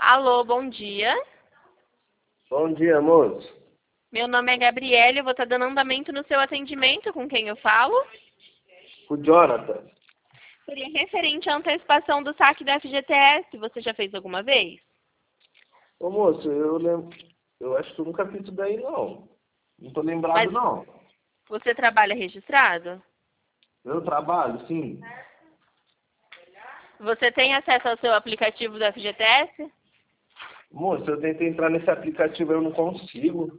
Alô, bom dia. Bom dia, moço. Meu nome é Gabriele, eu vou estar dando andamento no seu atendimento. Com quem eu falo? O Jonathan. Seria referente à antecipação do saque da FGTS. Você já fez alguma vez? Ô, moço, eu lembro. Eu acho que eu nunca fiz isso daí, não. Não tô lembrado, Mas não. você trabalha registrado? Eu trabalho, sim. Você tem acesso ao seu aplicativo do FGTS? Moço, eu tentei entrar nesse aplicativo, eu não consigo.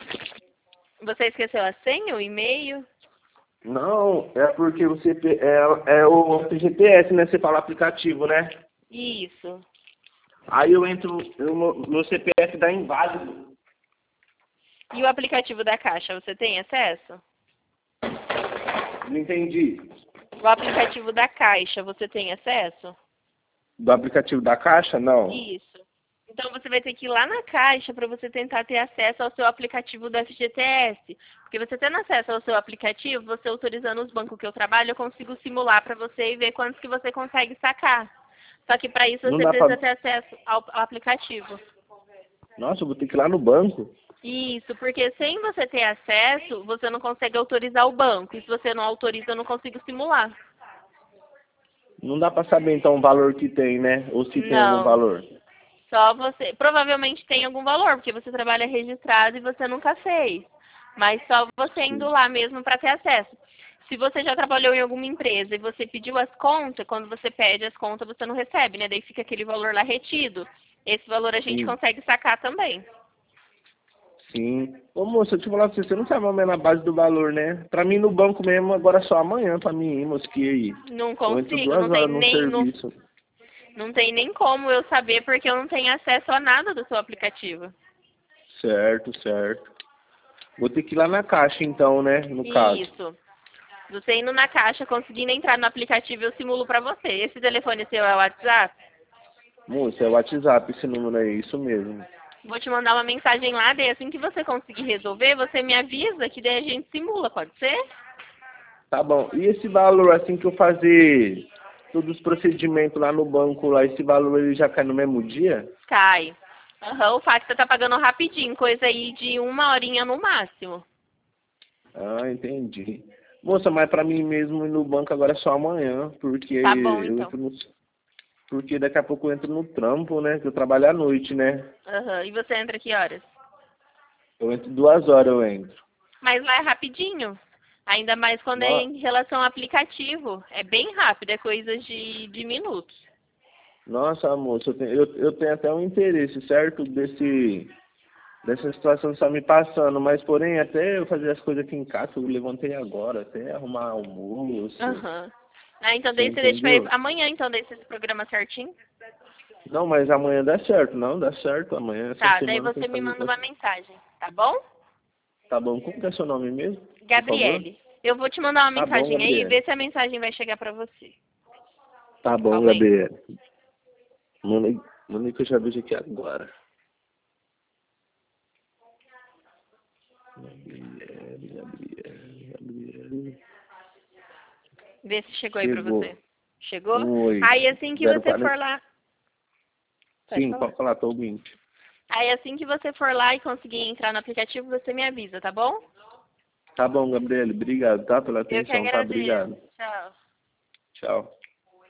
Você esqueceu a senha, o e-mail? Não, é porque você é o GPS, né? Você fala aplicativo, né? Isso. Aí eu entro, meu CPF dá inválido. E o aplicativo da Caixa, você tem acesso? Não entendi. O aplicativo da Caixa, você tem acesso? Do aplicativo da Caixa, não. Isso. Então você vai ter que ir lá na Caixa para você tentar ter acesso ao seu aplicativo do FGTS. Porque você tendo acesso ao seu aplicativo, você autorizando os bancos que eu trabalho, eu consigo simular para você e ver quantos que você consegue sacar. Só que para isso Não você dá pra... precisa ter acesso ao aplicativo. Nossa, eu vou ter que ir lá no banco. Isso, porque sem você ter acesso, você não consegue autorizar o banco. E se você não autoriza, eu não consigo simular. Não dá pra saber então o valor que tem, né? Ou se tem algum Não. valor. Só você. Provavelmente tem algum valor, porque você trabalha registrado e você nunca fez. Mas só você indo Sim. lá mesmo para ter acesso. Se você já trabalhou em alguma empresa e você pediu as contas, quando você pede as contas você não recebe, né? Daí fica aquele valor lá retido. Esse valor a gente Sim. consegue sacar também. Sim. Ô moço, eu te falar pra você, você não sabe mais ou menos a base do valor, né? Pra mim no banco mesmo, agora é só amanhã pra mim ir, moço, que aí. Não Eu entro consigo, 2 horas no serviço. não tem nem como eu saber porque eu não tenho acesso a nada do seu aplicativo. Certo, certo. Vou ter que ir lá na caixa então, né? No caso. Isso. Você indo na caixa, conseguindo entrar no aplicativo, eu simulo pra você. Esse telefone seu é o WhatsApp? Moço, é o WhatsApp esse número aí, isso mesmo. Vou te mandar uma mensagem lá, daí assim que você conseguir resolver, você me avisa que daí a gente simula, pode ser? Tá bom. E esse valor, assim que eu fazer todos os procedimentos lá no banco, lá, esse valor ele já cai no mesmo dia? Cai. Aham, o fato você tá pagando rapidinho, coisa aí de 1 horinha no máximo. Ah, entendi. Moça, mas pra mim mesmo ir no banco agora é só amanhã, porque Tá bom, eu então. entro no... Porque daqui a pouco eu entro no trampo, né? Que eu trabalho à noite, né? Aham, e você entra que horas? Eu entro 2 horas, eu entro. Mas lá é rapidinho. Ainda mais quando é No- em relação ao aplicativo. É bem rápido, é coisa de minutos. Nossa, moça, eu tenho até um interesse, certo? Dessa situação que está me passando, mas porém, até eu fazer as coisas aqui em casa, eu levantei agora, até arrumar almoço, Aham. Ah, então você daí você deixa pra ir entendeu? amanhã, então, daí você se programa certinho. Não, mas amanhã dá certo, não, dá certo, amanhã, essa Tá, daí semana tem você que me fazer manda isso. uma mensagem, tá bom? Tá bom, como que é seu nome mesmo, por favor? Gabriele, eu vou te mandar uma Tá bom, mensagem aí e Gabriel. ver se a mensagem vai chegar pra você. Tá bom, Calma aí. Gabriel. Manda aí que eu já vejo aqui agora. Gabriel. Vê se chegou aí pra Chegou. você. Chegou? Oi. Aí assim que você 040. for lá. Pode Sim, falar. pode falar, tô ouvindo. Aí assim que você for lá e conseguir entrar no aplicativo, você me avisa, tá bom? Tá bom, Gabriel. Obrigado, tá? Pela Eu que atenção, tá? agradeço. Obrigado. Tchau. Tchau.